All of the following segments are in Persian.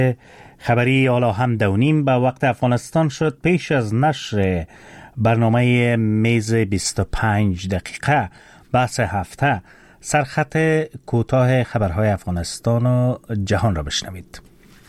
خبری حالا هم 2:30 به وقت افغانستان شد. پیش از نشر برنامه میز 25 دقیقه بحث هفته سرخط کوتاه خبرهای افغانستان و جهان را بشنوید.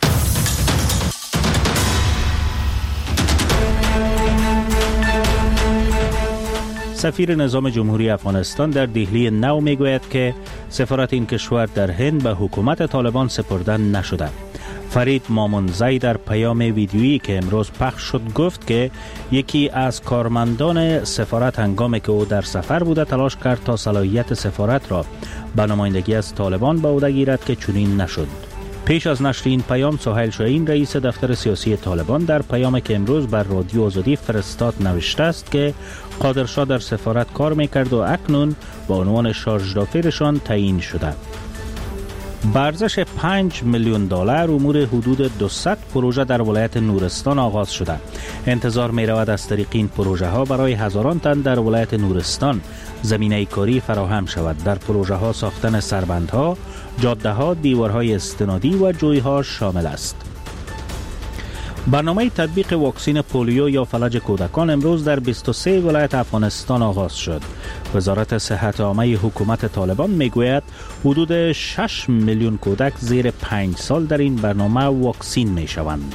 سفیر نظام جمهوری افغانستان در دهلی نو میگوید که سفارت این کشور در هند به حکومت طالبان سپرده نشده. فرید مامونزی در پیام ویدیویی که امروز پخش شد گفت که یکی از کارمندان سفارت هنگامی که او در سفر بوده تلاش کرد تا صلاحیت سفارت را به نمایندگی از طالبان به عهده گیرد که چنین نشد. پیش از نشر این پیام سهیل شاهین رئیس دفتر سیاسی طالبان در پیامی که امروز بر رادیو آزادی فرستاد نوشته است که قادرشاه در سفارت کار میکرد و اکنون با عنوان شارژ دافیرشان تعیین شده. با ارزش $5 میلیون امور حدود 200 پروژه در ولایت نورستان آغاز شده. انتظار می رود از طریق این پروژه ها برای هزاران تن در ولایت نورستان زمینه کاری فراهم شود. در پروژه ها ساختن سربندها، جاده ها، دیوارهای استنادی و جویها شامل است. برنامه تطبیق واکسن پولیو یا فلج کودکان امروز در 23 ولایت افغانستان آغاز شد. وزارت صحت عامه حکومت طالبان میگوید حدود 6 میلیون کودک زیر 5 سال در این برنامه واکسین میشوند.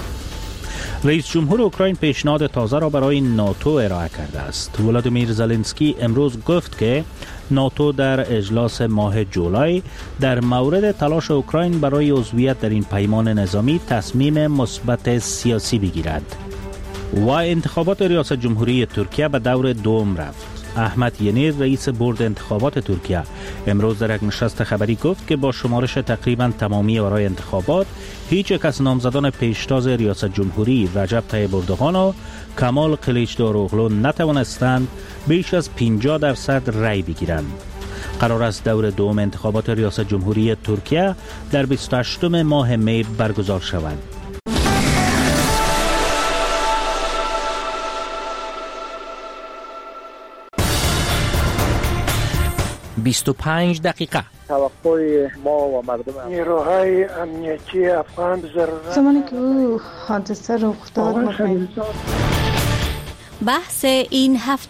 رئیس جمهور اوکراین پیشنهاد تازه را برای ناتو ارائه کرده است. ولادیمیر زلنسکی امروز گفت که ناتو در اجلاس ماه جولای در مورد تلاش اوکراین برای عضویت در این پیمان نظامی تصمیم مثبت سیاسی بگیرد. و انتخابات ریاست جمهوری ترکیه به دور دوم رفت. احمد ینیر رئیس بورد انتخابات ترکیه امروز در یک نشست خبری گفت که با شمارش تقریبا تمامی آرای انتخابات هیچ یک از نامزدان پیشتاز ریاست جمهوری رجب طیب اردوغان و کمال کلیچداروغلو نتوانستند بیش از 50% رأی بگیرند. قرار است دور دوم انتخابات ریاست جمهوری ترکیه در 28 ماه می برگزار شود. 25 دقیقه توقع ما و مردم نیروهای امنیتی افغان زمانی که او حادثه رخ داد بحث این هفته.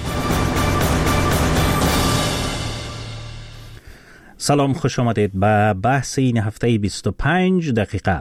سلام، خوش آمدید به بحث این هفته 25 دقیقه.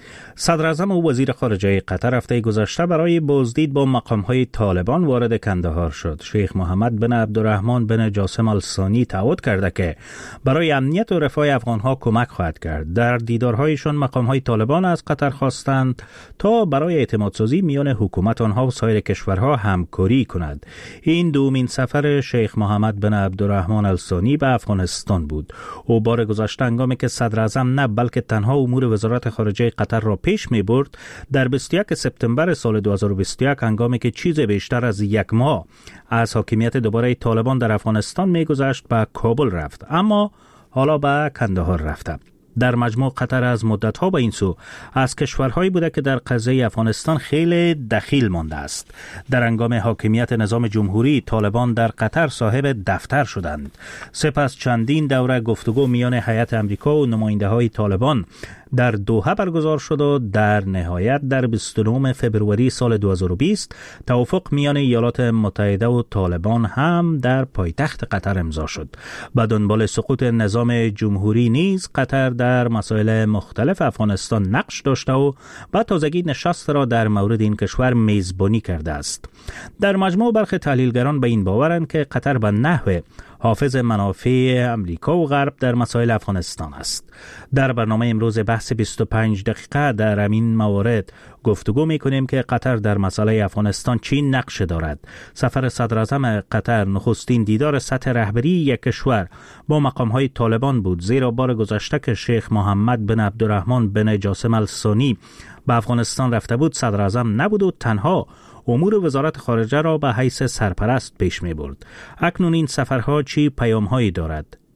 صدر اعظم و وزیر خارجه قطر هفته گذشته برای بازدید با مقام‌های طالبان وارد کندهار شد. شیخ محمد بن عبدالرحمن بن جاسم الثانی تعهد کرده که برای امنیت و رفاه افغان‌ها کمک خواهد کرد. در دیدارهایشان مقام‌های طالبان از قطر خواستند تا برای اعتمادسازی میان حکومت آنها و سایر کشورها همکاری کند. این دومین سفر شیخ محمد بن عبدالرحمن الثانی به افغانستان بود. او بار گذشته هنگامی که صدر اعظم نه بلکه تنها امور وزارت خارجه قطر را پیش می برد در 21 سپتامبر سال 2021 هنگامی که چیز بیشتر از یک ماه از حاکمیت دوباره طالبان در افغانستان می گذشت به کابل رفت، اما حالا به کندهار رفته. در مجموع قطر از مدت‌ها به این سو از کشورهایی بوده که در قضیه افغانستان خیلی دخیل مانده است. در هنگام حاکمیت نظام جمهوری طالبان در قطر صاحب دفتر شدند. سپس چندین دوره گفتگو میان هیئت امریکا و نماینده‌های طالبان در دوحه برگزار شد و در نهایت در 29 فبروری سال 2020 توافق میان ایالات متحده و طالبان هم در پایتخت قطر امضا شد. به دنبال سقوط نظام جمهوری نیز قطر در مسائل مختلف افغانستان نقش داشته و با تازگی نشست را در مورد این کشور میزبانی کرده است. در مجموع برخی تحلیلگران به این باورند که قطر به نحو حافظ منافع امریکا و غرب در مسائل افغانستان است. در برنامه امروز بحث 25 دقیقه در همین موارد گفتگو می‌کنیم که قطر در مسئله افغانستان چی نقش دارد. سفر صدر اعظم قطر نخستین دیدار سطح رهبری یک کشور با مقام‌های طالبان بود، زیرا بار گذشته که شیخ محمد بن عبدالرحمن بن جاسم الثانی به افغانستان رفته بود صدر اعظم نبود و تنها امور وزارت خارجه را به حیث سرپرست پیش می برد. اکنون این سفرها چی پیام‌هایی دارد؟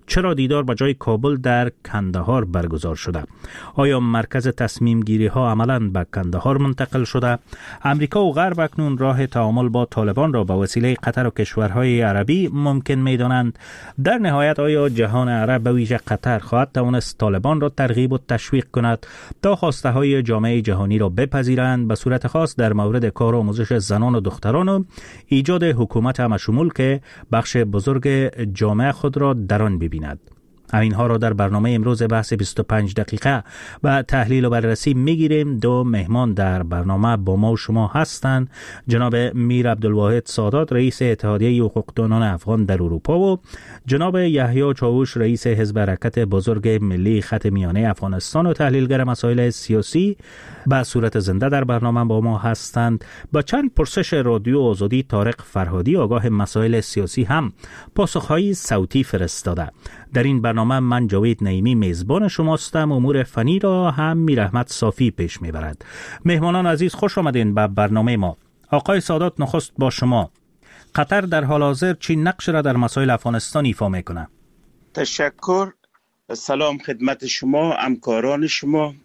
چرا دیدار با جای کابل در کندهار برگزار شده؟ آیا مرکز تصمیم گیری ها عملاً به کندهار منتقل شده؟ امریکا و غرب اکنون راه تعامل با طالبان را به وسیله قطر و کشورهای عربی ممکن می دانند؟ در نهایت آیا جهان عرب به ویژه قطر خواهد توانست طالبان را ترغیب و تشویق کند تا خواسته های جامعه جهانی را بپذیرند، به صورت خاص در مورد کار و آموزش زنان و دختران و ایجاد حکومت همشمول که بخش بزرگ جامعه خود را در آن ببیند؟ همینها را در برنامه امروز بحث 25 دقیقه و تحلیل و بررسی میگیریم. دو مهمان در برنامه با ما و شما هستند: جناب میر عبدالواحد سادات، رئیس اتحادیه حقوقدانان افغان در اروپا، و جناب یحیی چاوش، رئیس حزب حرکت بزرگ ملی خط میانه افغانستان و تحلیلگر مسائل سیاسی، به صورت زنده در برنامه با ما هستند. با چند پرسش رادیو آزادی طارق فرهادی، آگاه مسائل سیاسی، هم پاسخهای صوتی فرستاده. در این برنامه من جاوید نعیمی میزبان شماستم. امور فنی را هم میر احمد صافی پیش میبرد. مهمانان عزیز، خوش آمدین به برنامه ما. آقای سادات، نخست با شما. قطر در حال حاضر چی نقش را در مسائل افغانستان ایفا میکنه؟ تشکر. سلام خدمت شما، همکاران شما.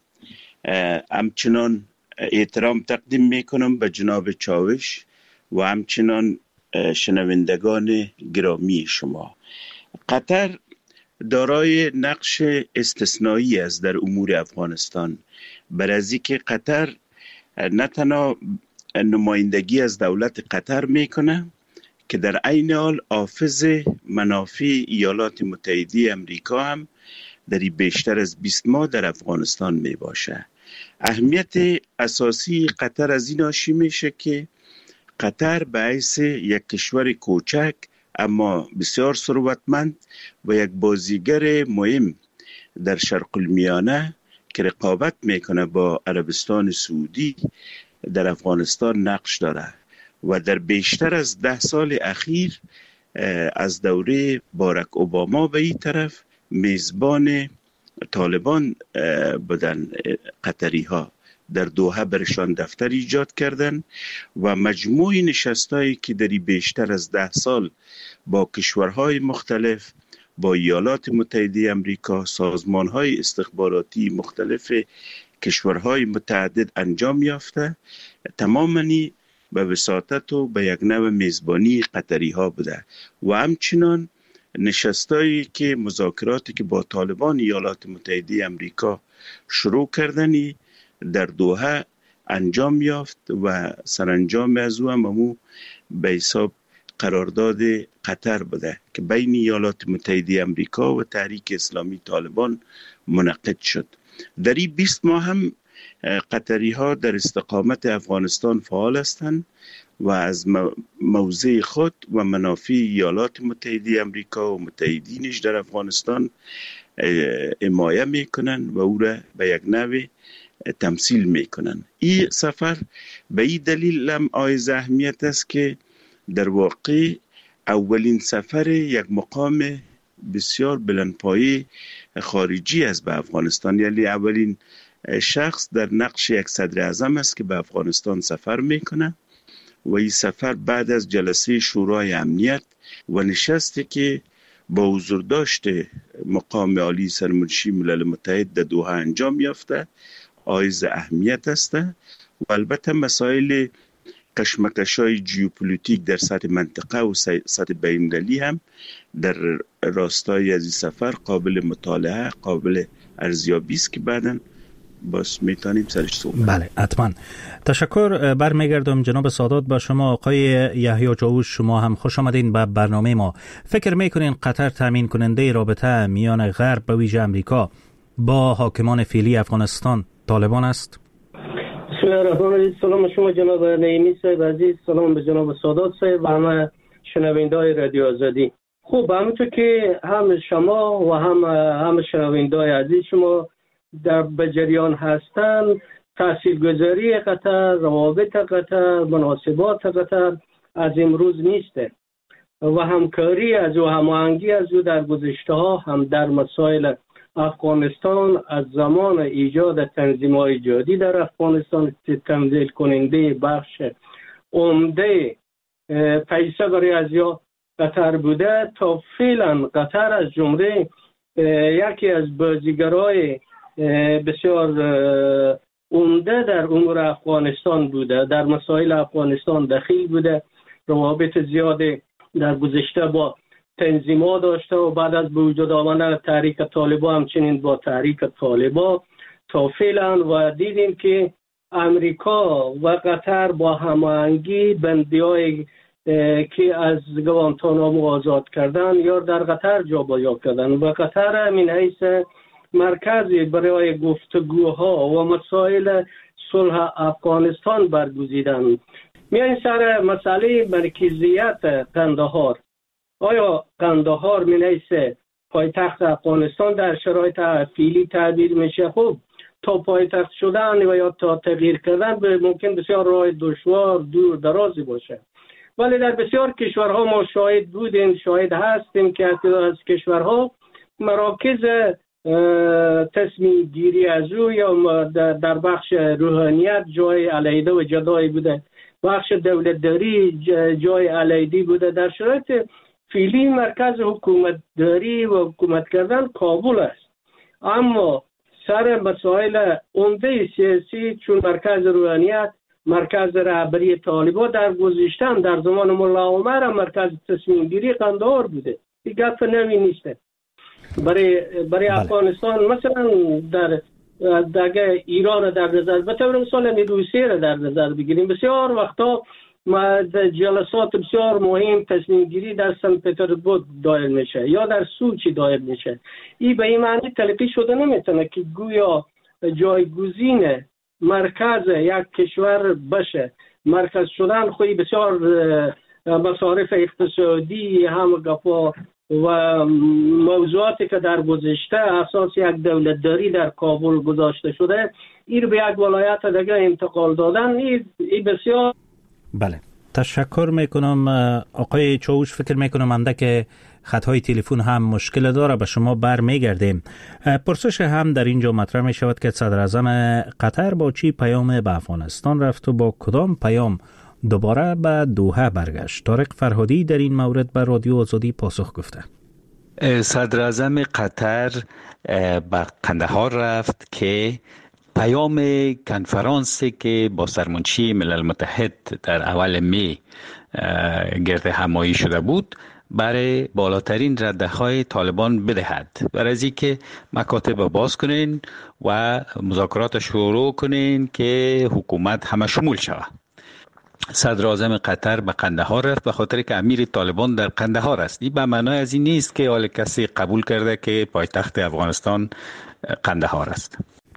همچنان احترام تقدیم میکنم به جناب چاوش و همچنان شنوندگان گرامی شما. قطر دارای نقش استثنایی است در امور افغانستان، بر از اینکه قطر نه تنها نمایندگی از دولت قطر میکنه که در عین حال حافظ منافع ایالات متحده امریکا هم در بیشتر از 20 ماه در افغانستان می باشه. اهمیت اساسی قطر از این ناشی میشه که قطر به حیث یک کشور کوچک اما بسیار ثروتمند و یک بازیگر مهم در شرق المیانه که رقابت میکنه با عربستان سعودی در افغانستان نقش داره و در بیشتر از 10 سال اخیر از دوره باراک اوباما به این طرف میزبان طالبان بودن. قطری ها در دوحه برشان دفتر ایجاد کردن و مجموع نشستایی که در بیشتر از 10 سال با کشورهای مختلف، با ایالات متحده امریکا، سازمانهای استخباراتی مختلف کشورهای متعدد انجام یافته، تماماً به وساطت و به یک نوع میزبانی قطری ها بوده و همچنان نشستایی که مذاکراتی که با طالبان ایالات متحده امریکا شروع کردنی در دوحه انجام یافت و سرانجام از او هم به حساب قرارداد قطر بوده که بین ایالات متحده امریکا و تحریک اسلامی طالبان منعقد شد. در این 20 ماه هم قطری ها در استقامت افغانستان فعال هستند و از موضع خود و منافع ایالات متحده امریکا و متحدینش در افغانستان حمایت میکنن و او را به یک نوع تمثیل میکنن. این سفر به این دلیل هم حائز اهمیت است که در واقع اولین سفر یک مقام بسیار بلندپایه خارجی است به افغانستان، یعنی اولین شخص در نقش یک صدر اعظم است که به افغانستان سفر میکنه و این سفر بعد از جلسه شورای امنیت و نشستی که با حضور داشته مقام عالی سرمنشی ملل متحد در دوحه انجام یافته حائز اهمیت است و البته مسائل کشمکش‌های ژئوپلیتیک در سطح منطقه و سطح بین‌المللی هم در راستای از این سفر قابل مطالعه، قابل ارزیابی است که بعداً باز میتونیم سرش صحبت. بله، حتما. تشکر. برمیگردم جناب سادات با شما. آقای یحیی چاوش، شما هم خوش آمدین به برنامه ما. فکر میکنین قطر تامین کننده رابطه میان غرب به ویژه امریکا با حاکمان فعلی افغانستان طالبان است؟ بسم الله الرحمن الرحیم. سلام شما جناب نعیمی صاحب عزیز، سلام به جناب سادات صاحب و همه شنونده‌های رادیو آزادی. خوب، همونطور که هم شما و هم شنونده‌های عزیز شما در بجریان هستند، تاثیرگذاری قطر، روابط قطر، مناسبات قطر از امروز نیست و همکاری از او، هماهنگی از او در گذشته ها هم در مسائل افغانستان از زمان ایجاد تنظیم‌های جهادی در افغانستان تمثیل کننده بخش عمده پیشه برای از یا قطر بوده. تا فعلا قطر از جمله یکی از بازیگرای بسیار عمده در امور افغانستان بوده، در مسائل افغانستان دخیل بوده، روابط زیاده در گذشته با تنظیمات داشته و بعد از به وجود آمدن تحریک طالبان همچنین با تحریک طالبان تا فعلا. و دیدیم که امریکا و قطر با هماهنگی بندی‌های که از گوانتانامو آزاد کردن یا در قطر جابجا کردن و قطر من حیث مرکزی برای گفتگوها و مسائل صلح افغانستان برگزیدن. میان سر مسئله مرکزیت قندهار. آیا قندهار من حیث پایتخت افغانستان در شرایط فعلی تعبیر میشه؟ خب تا پایتخت شدن و یا تا تغییر کردن ممکن بسیار راه دشوار دور درازی باشه، ولی در بسیار کشورها ما شاهد بودیم، شاهد هستیم که از کشورها مراکز تصمیم گیری از او یا در بخش روحانیت جای علیحده و جدایی بوده، بخش دولتداری جای علیحده بوده. در شرایط فعلی مرکز حکومت داری و حکومت کردن کابل است، اما سر مسائل عمده سیاسی چون مرکز روحانیت، مرکز رهبری طالبان در گذشته در زمان ملا عمر مرکز تصمیم گیری قندهار بوده. این گپ نوی نیست برای افغانستان. مثلا در ایران در نظر به طور مثال روسیه را در نظر بگیریم، بسیار وقتا جلسات بسیار مهم تصمیم گیری در سن پترزبورگ دایر میشه یا در سوچی دایر میشه. این به این معنی تلقی شده نمیتونه که گویا جایگزین مرکز یک کشور بشه. مرکز شدن خوی بسیار مصارف اقتصادی هم گفا و موضوعاتی که در گذشته اساس یک دولتداری در کابل گذاشته شده این به یک ولایت دیگه انتقال دادن این بسیار. بله، تشکر میکنم آقای چاوش. فکر میکنم انده که خطهای تلفن هم مشکل داره، به شما بر میگردیم. پرسش هم در اینجا مطرح می شود که صدر اعظم قطر با چی پیام به افغانستان رفت و با کدام پیام دوباره به دوحه برگشت؟ طارق فرهادی در این مورد به رادیو آزادی پاسخ گفته. صدر اعظم قطر به قندهار رفت که پیام کنفرانسی که با سرمنشی ملل متحد در اول می گرد همایی شده بود برای بالاترین رده‌های طالبان بدهد، برای از اینکه مکاتب باز کنین و مذاکرات شروع کنین که حکومت همه شمول شود. صدر اعظم قطر به قندهار رفت به خاطر که امیر طالبان در قندهار است. این به معنای از این نیست که حال کسی قبول کرده که پایتخت افغانستان قندهار است.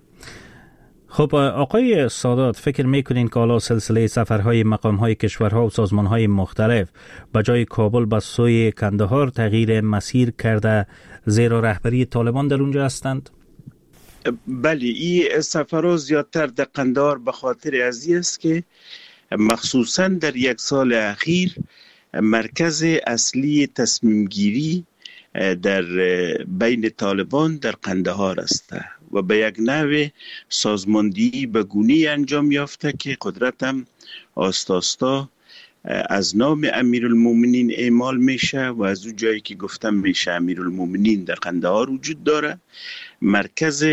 خب آقای سادات، فکر میکنین که حالا سلسله سفرهای مقامهای کشورها و سازمانهای مختلف به جای کابل به سوی کندهار تغییر مسیر کرده زیرا رهبری طالبان در اونجا هستند؟ بله، این سفرها زیادتر در قندهار به خاطر ازی است که مخصوصا در یک سال اخیر مرکز اصلی تصمیم گیری در بین طالبان در قندهار است و به یک نوع سازماندهی به گونه‌ای انجام یافته که قدرت هم آستا از نام امیرالمومنین اعمال میشه و از اون جایی که گفتم میشه امیرالمومنین در قندهار وجود داره، مرکز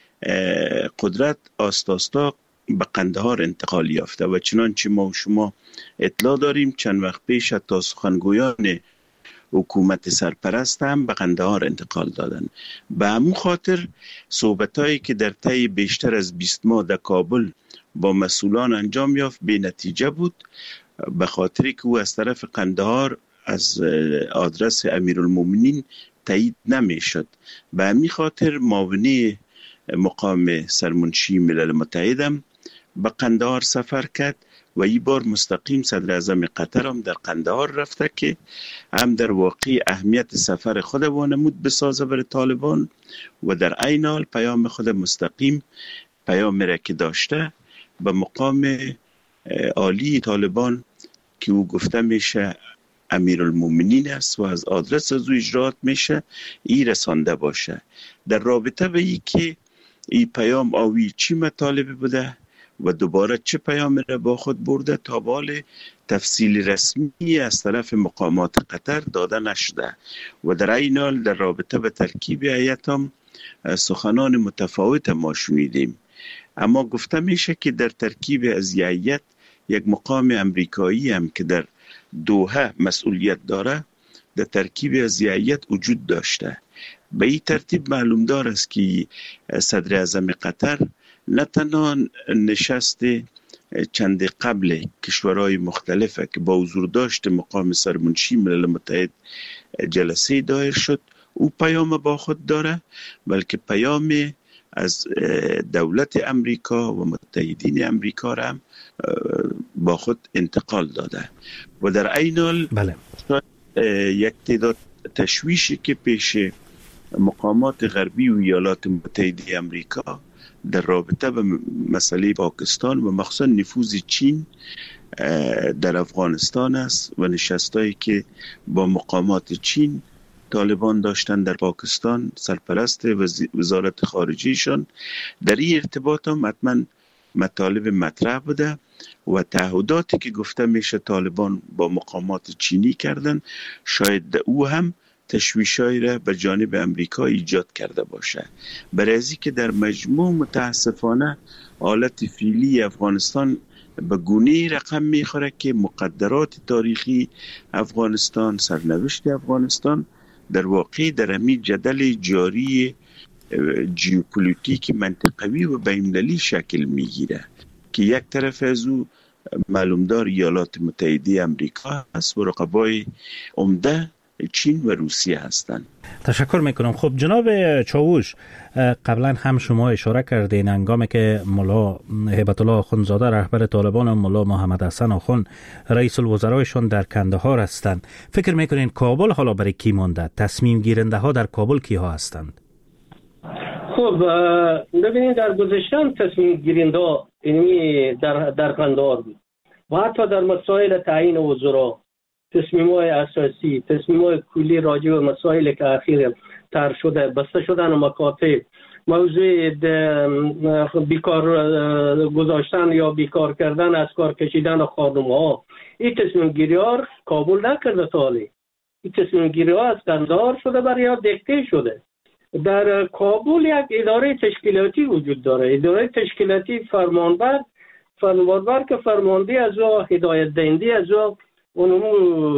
قدرت آستا به قندهار انتقال یافته و چنانچه ما و شما اطلاع داریم چند وقت پیش تا سخنگویان حکومت سرپرست هم به قندهار انتقال دادن. به همون خاطر صحبتایی که در طی بیشتر از 20 ماه در کابل با مسئولان انجام یافت بی نتیجه بود، به خاطر که او از طرف قندهار از آدرس امیرالمومنین تایید نمی شد. به همین خاطر معاونی مقام سرمنشی ملل متحد هم به قندهار سفر کرد و این بار مستقیم صدر اعظم قطر هم در قندهار رفته که هم در واقع اهمیت سفر خود وانمود بسازه برای طالبان و در عین حال پیام خود مستقیم پیام را که داشته به مقام عالی طالبان که او گفته میشه امیرالمومنین است و از آدرس از او اجرات میشه ای رسانده باشه. در رابطه به ای که این پیام آوی چی مطالب بوده و دوباره چه پیامی را با خود برده تا بال تفصیل رسمی از طرف مقامات قطر داده نشده و در این حال در رابطه به ترکیب هیئت هم سخنان متفاوت ما شنیدیم. اما گفته میشه که در ترکیب از هیئت یک مقام امریکایی هم که در دوحه مسئولیت داره در ترکیب از هیئت وجود داشته. به این ترتیب معلوم دار است که صدر اعظم قطر نه تنها نشست چند قبل کشورهای مختلفه که با حضور داشت مقام سرمنشی ملل متحد جلسه دایر شد او پیام با خود داره، بلکه پیام از دولت امریکا و متحدین امریکا را هم با خود انتقال داده و در این حال یک تعداد تشویشی که پیش مقامات غربی و ایالات متحده امریکا در رابطه به مسئله پاکستان و مخصوصا نفوذ چین در افغانستان است و نشستایی که با مقامات چین طالبان داشتن در پاکستان سرپرست وزارت خارجیشان، در این ارتباط هم حتما مطالب مطرح بوده و تعهداتی که گفته میشه طالبان با مقامات چینی کردن شاید او هم تشویشایی را به جانب امریکا ایجاد کرده باشه. برای ازی که در مجموع متاسفانه حالت فعلی افغانستان به گونه رقم میخوره که مقدرات تاریخی افغانستان، سرنوشت افغانستان در واقع در همین جدل جاری جیوپولیتیک منطقوی و بین‌المللی شکل میگیره که یک طرف از او معلومدار ایالات متحده امریکا است و رقبای عمده چین و روسیه هستند. تشکر میکنم. خب جناب چاوش، قبلا هم شما اشاره کردین هنگامی که ملا هیبت الله آخوندزاده رهبر طالبان و ملا محمد حسن آخوند رئیس الوزرایشان در کندهار هستند، فکر میکنین کابل حالا برای کی مانده؟ تصمیم گیرنده ها در کابل کیها هستند؟ خب ببینید در گذشته تصمیم گیرنده اینمی در کندهار بود و حتی در مسائل تعیین وزرا تصمیم‌های اساسی، تصمیم‌های کلی راجع به مسائلی که اخیراً طرح شده، بسته شدن مکاتب، موضوع بیکار گذاشتن یا بیکار کردن، از کار کشیدن خانم‌ها، این تصمیم گیری‌ها کابل نکرده تالی. این تصمیم گیری‌ها از کندهار شده برای دکته شده. در کابل یک اداره تشکیلاتی وجود داره، اداره تشکیلاتی فرمانبر که فرمانده از او هدایت دهنده از او اونمو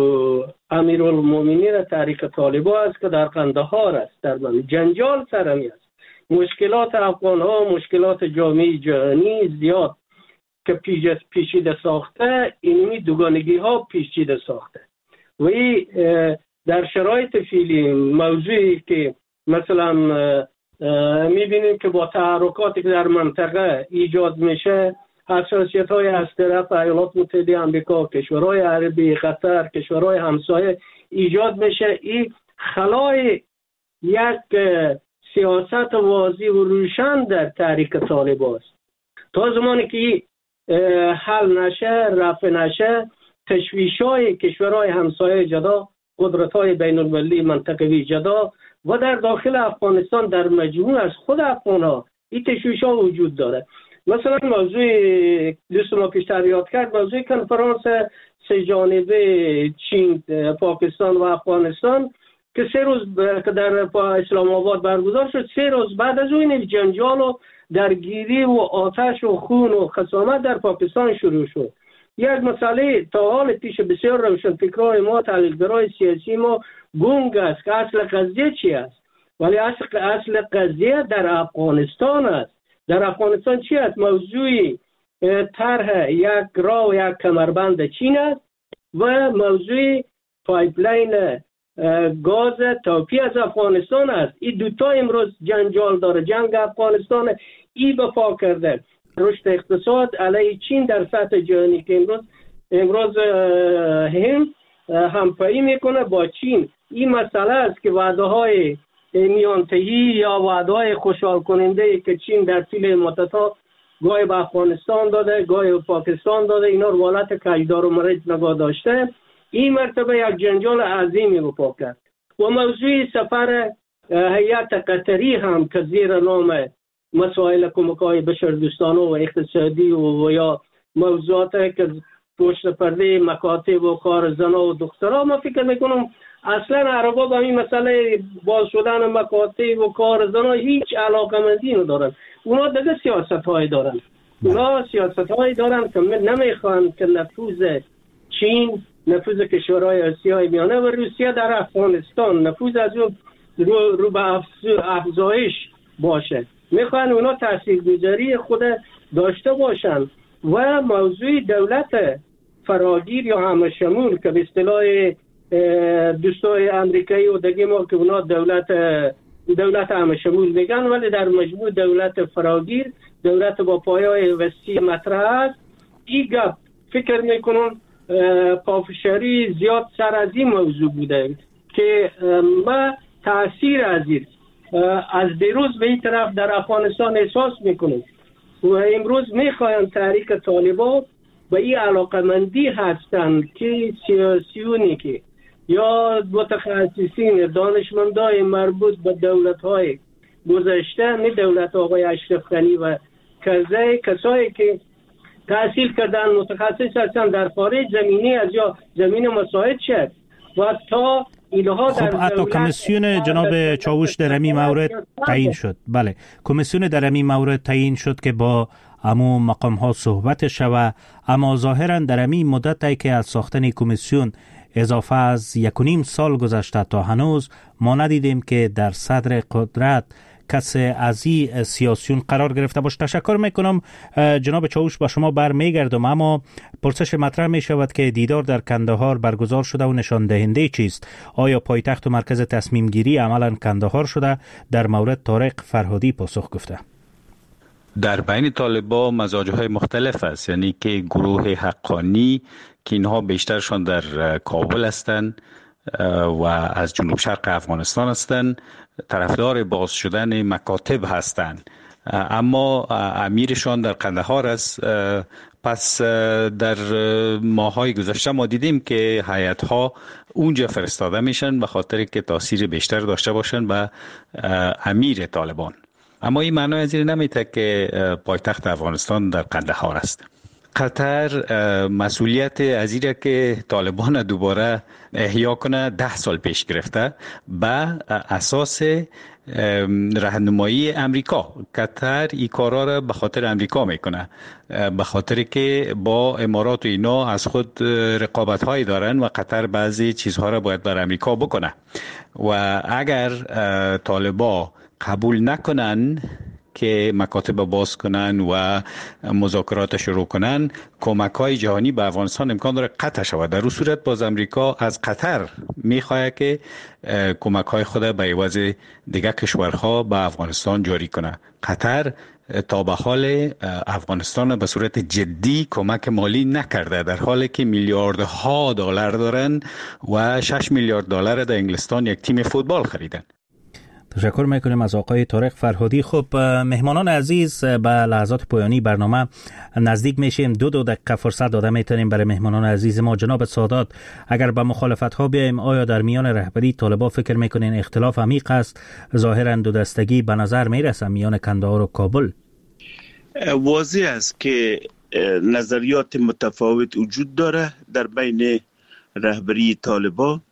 امیرالمومنین طریق طالبان است که در کندهار است. در جنجال سرمی است، مشکلات افغان ها، مشکلات جامعه جهانی زیاد که پیچیده ساخته، اینمی دوگانگی ها پیچیده ساخته و این در شرایط فعلی موضوعی که مثلا میبینیم که با تحرکاتی که در منطقه ایجاد میشه، حساسیت های از طرف ایالات متحده آمریکا، کشورهای عربی، قطر، کشورهای همسایه ایجاد میشه، این خلای یک سیاست واضح و روشن در تحریک طالبان است. تا زمانی که حل نشه، رفع نشه، تشویش‌های کشورهای همسایه جدا، قدرت‌های بین‌المللی منطقوی جدا و در داخل افغانستان در مجموع از خود افغان‌ها این تشویش‌ها وجود داره. مثلا موضوع دوست ما پیشتر یاد کرد، موضوع کنفرانس سه جانبه چین، پاکستان و افغانستان که 3 روز که در اسلام آباد برگزار شد، 3 روز بعد از این جنجال و درگیری و آتش و خون و خصامت در پاکستان شروع شد. یک مسئله تا حال پیش بسیار روشن فکرای ما، تحلیلگرای سیاسی ما گنگ است که اصل قضیه چی است، ولی اصل قضیه در افغانستان است. در افغانستان چی است؟ موضوع طرح یک راه و یک کمربند چین است و موضوع پایپلاین گاز تاپی از افغانستان است. این دوتا امروز جنجال داره. جنگ افغانستان ای به پا کرده. رشد اقتصاد علیه چین در سطح جهانی که امروز همپایی میکنه با چین. این مسئله است که وعده های میانتهی یا وعده های خوشحال کننده که چین در طول مدت‌ها گاهی به افغانستان داده، گاهی به پاکستان داده، اینا رو حالت کجدار و مرج نگاه داشته، این مرتبه یک جنجال عظیمی رو پا کرد. و موضوع سفر هیئت قطری هم که زیر نام مسائل کمک‌های بشردوستانه و اقتصادی و یا موضوعات که پشت پرده مکاتب و کار زن و دخترها، ما فکر میکنم اصلا عربا به این مسئله باز شدن مکاتب و کار زن هیچ علاقمندی ندارن. اونا دیگه سیاست‌های دارن. اونا سیاست‌های دارن که نمیخوان که نفوذ چین، نفوذ کشورهای آسیای میانه و روسیه در افغانستان نفوذ از اون رو به افزایش باشه. میخوان اونا تاثیرگذاری خود داشته باشن و موضوع دولت فراگیر یا همشمول که به اصطلاح دوستای امریکایی و دیگه ما که اونا دولت همشمول میگن، ولی در مجموع دولت فراگیر، دولت با پایه‌های وسیع مطرح است. این گپ فکر میکنم پافشاری زیاد سر از این موضوع بوده که ما تأثیر از دیروز به این طرف در افغانستان احساس میکنیم و امروز میخوایم تحریک طالبان به این علاقمندی هستند که سیاسیونی که یا متخصصین دانشمندای مربوط به دولت‌های گذشته، نه دولت آقای اشرف غنی و کسایی که تحصیل کردن، متخصص هستن در خارج زمینی از یا زمین مساعد شد و تا اینها در حتی کمیسیون جناب چاوش در همین مورد تعیین شد. بله، کمیسیون در همین مورد تعیین شد که با امو مقام ها صحبت شود، اما ظاهرا در همین مدتی که از ساختن کمیسیون اضافه از 1.5 سال گذشته تا هنوز ما ندیدیم که در صدر قدرت کسی از این سیاسیون قرار گرفته باشه. تشکر میکنم جناب چاوش، با شما برمیگردم، اما پرسش مطرح می شود که دیدار در کندهار برگزار شده و نشان دهنده چیست؟ آیا پایتخت و مرکز تصمیم گیری عملا کندهار شده؟ در مورد طارق فرهادی پاسخ گفته. در بین طالبان مزاج‌های مختلف است، یعنی که گروه حقانی که اینها بیشترشان در کابل هستند و از جنوب شرق افغانستان هستند، طرفدار باز شدن مکاتب هستند، اما امیرشان در قندهار است. پس در ماهای گذشته ما دیدیم که هیئت‌ها اونجا فرستاده میشن به خاطر که تاثیر بیشتر داشته باشن به امیر طالبان. اما این معنی از این نمیده که پایتخت افغانستان در قندهار است. قطر مسئولیت از این که طالبان دوباره احیا کنه 10 سال پیش گرفته به اساس راهنمایی امریکا. قطر این کارا را به خاطر امریکا میکنه، به خاطر که با امارات و اینا از خود رقابت هایی دارن و قطر بعضی چیزها را باید بر امریکا بکنه و اگر طالبا قبول نکنن که مکاتب باز کنن و مذاکرات شروع کنن، کمک‌های جهانی به افغانستان امکان داره قطع شود. در اون صورت باز امریکا از قطر می‌خواهد که کمک‌های خود به عوض دیگر کشورها به افغانستان جاری کنه. قطر تا به حال افغانستان به صورت جدی کمک مالی نکرده، در حالی که میلیاردها دلار دارن و 6 میلیارد دلار در انگلستان یک تیم فوتبال خریدن. تشکر میکنیم از آقای طارق فرهادی. خب مهمانان عزیز، به لحظات پایانی برنامه نزدیک میشیم. 2 دقیقه فرصت داده میتونیم برای مهمانان عزیز ما. جناب سادات، اگر به مخالفت ها بیایم، آیا در میان رهبری طالبان فکر میکنین اختلاف عمیق است؟ ظاهرا دو دستگی به نظر میرسه میان کندهار و کابل. واضح است که نظریات متفاوت وجود داره در بین رهبری طالبان.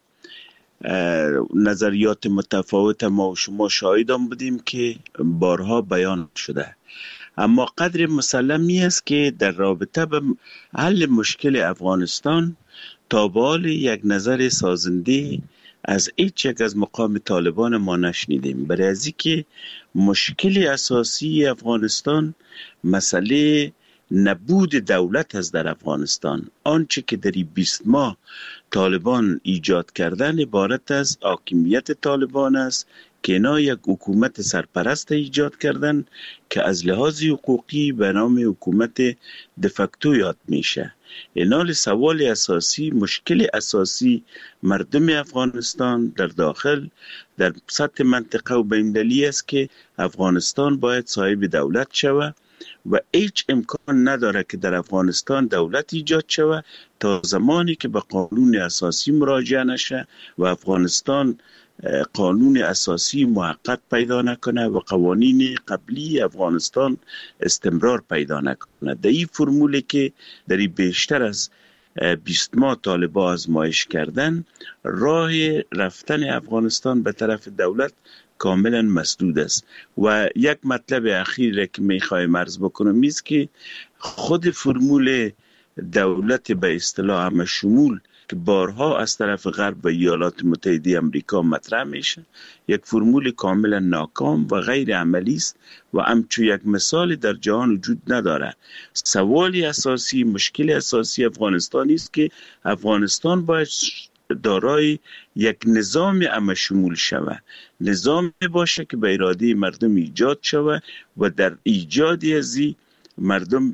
نظریات متفاوت ما و شما شاهدان بودیم که بارها بیان شده، اما قدر مسلمی است که در رابطه به حل مشکل افغانستان تا به حال یک نظر سازنده از هیچ یک از مقام طالبان ما نشنیدیم. برای از اینکه مشکل اساسی افغانستان مسئله نبود دولت است در افغانستان. آنچه که در 20 ماه طالبان ایجاد کردن عبارت از حاکمیت طالبان است که اینا یک حکومت سرپرست ایجاد کردن که از لحاظ حقوقی به نام حکومت دفکتو یاد میشه. اینال سوال اساسی، مشکل اساسی مردم افغانستان در داخل در سطح منطقه و بین المللی است که افغانستان باید صاحب دولت شود و هیچ امکان نداره که در افغانستان دولت ایجاد شود تا زمانی که به قانون اساسی مراجعه نشه و افغانستان قانون اساسی محقق پیدا نکنه و قوانین قبلی افغانستان استمرار پیدا نکنه. در این فرمولی که در بیشتر از 20 ماه طالبان آزمایش کردن، راه رفتن افغانستان به طرف دولت کاملا مسدود است. و یک مطلب اخیر که میخوایم عرض بکنم است که خود فرمول دولت به اصطلاح همه شمول که بارها از طرف غرب و ایالات متحده آمریکا مطرح میشه، یک فرمول کاملا ناکام و غیر عملی است و همچون یک مثال در جهان وجود نداره. سوالی اساسی، مشکل اساسی افغانستان است که افغانستان باید دارای یک نظام همه شمول شود، نظام باشه که به اراده مردم ایجاد شود و در ایجاد ازی مردم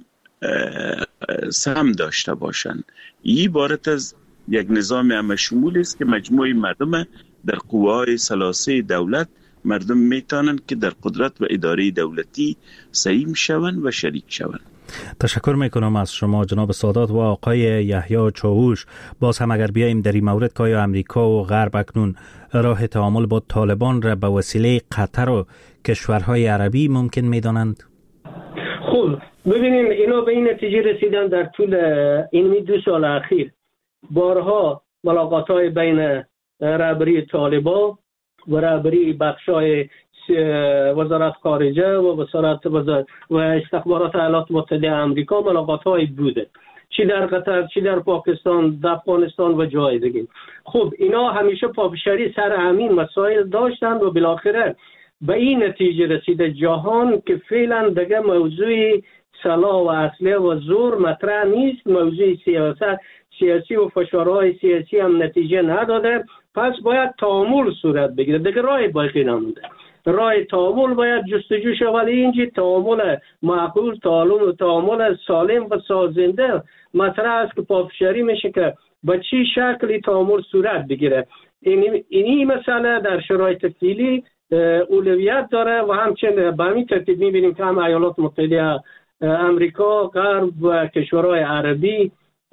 سهم داشته باشند. این عبارت از یک نظام همه شمول است که مجموعه مردم در قوه‌های ثلاثه دولت مردم میتونن که در قدرت و اداره دولتی سهیم شوند و شریک شوند. تشکر میکنم از شما جناب سادات و آقای یحیی چاوش. باز هم اگر بیاییم در این مورد که آیا امریکا و غرب اکنون راه تعامل با طالبان را به وسیله قطر و کشورهای عربی ممکن میدانند؟ خب ببینیم اینا به این نتیجه رسیدن در طول این 2 سال اخیر. بارها ملاقات‌های بین رهبری طالبان و رهبری بخش‌های وزارت خارجه و وزارت و استخبارات ایالات متحده آمریکا ملاقات‌های بوده، چی در قطر، چی در پاکستان، در افغانستان و جای دیگه. خب اینا همیشه پافشاری سر همین مسائل داشتند و بالاخره به این نتیجه رسیده جهان که فعلا دیگه موضوع سلاح و اسلحه و زور مطرح نیست، موضوع سیاسی و فشارهای سیاسی هم نتیجه نداده، پس باید تعامل صورت بگیره. دیگه راه باقی نمونده، راه تعامل باید جستجو شود. اینجا تعامل معقول، تعامل سالم و سازنده مطرح است که پافشاری میشه که به چی شکلی تعامل صورت بگیره. اینی مسئله در شرایط فعلی اولویت داره و همچنین به همین ترتیب میبینیم که هم ایالات متحده امریکا، غرب و کشورهای عربی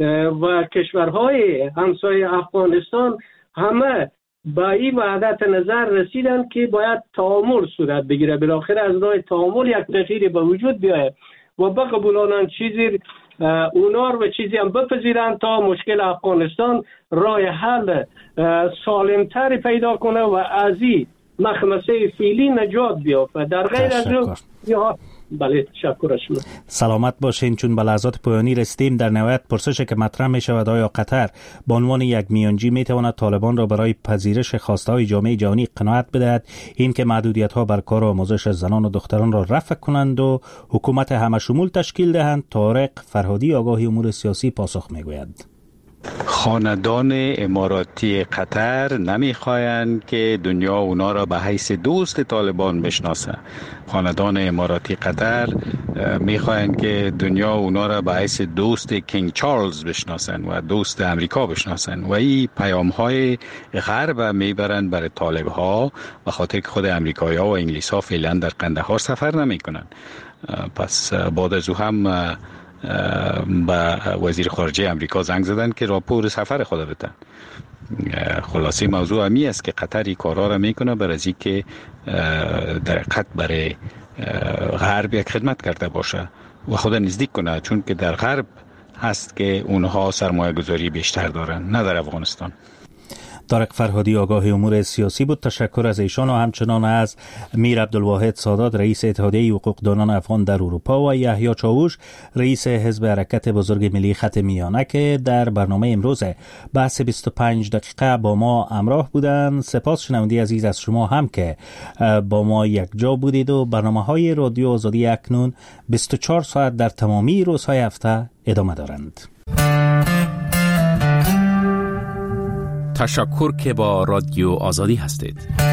و کشورهای همسایه افغانستان همه با این وحدت نظر رسیدن که باید تعامل صورت بگیره. بالاخره از راه تعامل یک تغییری به وجود بیاید و بقبولانن چیزی اونا و چیزی هم بپذیرن تا مشکل افغانستان راه حل سالمتری پیدا کنه و از این مخمسه فعلی نجات بیافته. در غیر از اون بله تشکر شما. سلامت باشین. چون به لحظات پایانی رسیدیم، در نهایت پرسشی که مطرح می شود آیا قطر به عنوان یک میانجی می تواند طالبان را برای پذیرش خواسته های جامعه جهانی قناعت بدهد، این که محدودیت ها بر کار و آموزش زنان و دختران را رفع کنند و حکومت همه شمول تشکیل دهند؟ طارق فرهادی آگاه امور سیاسی پاسخ می گوید. خاندان اماراتی قطر نمیخواهند که دنیا اونا را به حیث دوست طالبان بشناسه. خاندان اماراتی قطر میخواهند که دنیا اونا را به حیث دوست کینگ چارلز بشناسن و دوست امریکا بشناسن و این پیام های غرب میبرند برای طالب ها، به خاطر که خود امریکایی ها و انگلیس ها فعلا در قندهار سفر نمی کنند. پس بعد از او هم با وزیر خارجه امریکا زنگ زدن که راپور سفر خود بدن. خلاصه موضوع همی است که قطر این کارا را میکنه برای از اینکه در حقیقت برای غرب یک خدمت کرده باشه و خود نزدیک کنه، چون که در غرب هست که اونها سرمایه گذاری بیشتر دارن، نه در افغانستان. طارق فرهادی آگاه امور سیاسی بود. تشکر از ایشان و همچنان از میر عبدالواحد سادات رئیس اتحادیه حقوقدانان افغان در اروپا و یحیی چاوش رئیس حزب حرکت بزرگ ملی خط میانه که در برنامه امروز بحث 25 دقیقه با ما همراه بودند. سپاس شنونده عزیز از شما هم که با ما یک جا بودید و برنامه‌های رادیو آزادی اکنون 24 ساعت در تمامی روزهای هفته ادامه دارند. تشکر که با رادیو آزادی هستید.